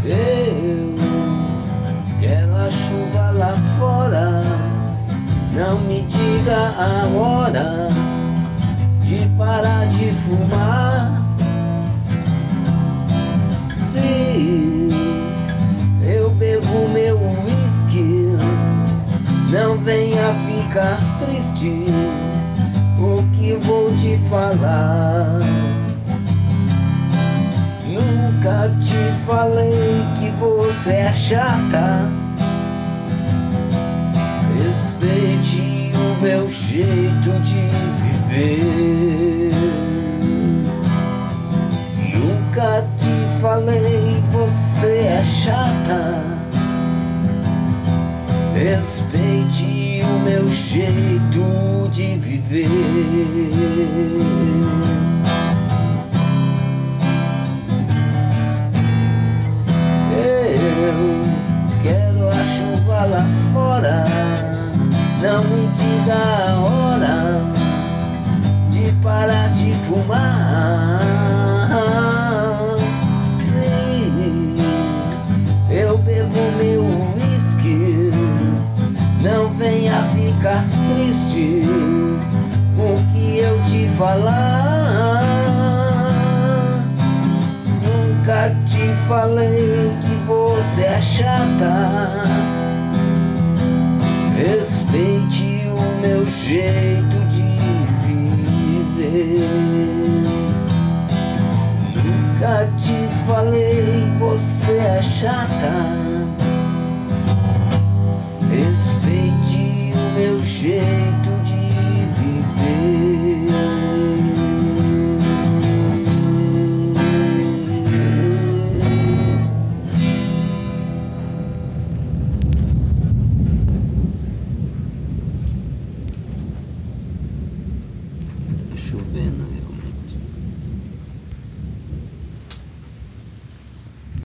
Eu quero a chuva lá fora, não me diga a hora de parar de fumar. Se eu bebo meu whisky, não venha ficar triste, o que vou te falar. Nunca te falei que você é chata. Respeite o meu jeito de viver. Nunca te falei você é chata. Respeite o meu jeito de viver. Lá fora, não me diga a hora de parar de fumar. Se eu bebo meu whisky, não venha ficar triste com o que eu te falar. Nunca te falei que você é chata. Respeite o meu jeito de viver. Nunca te falei você é chata. Respeite o meu jeito de viver. Chovendo.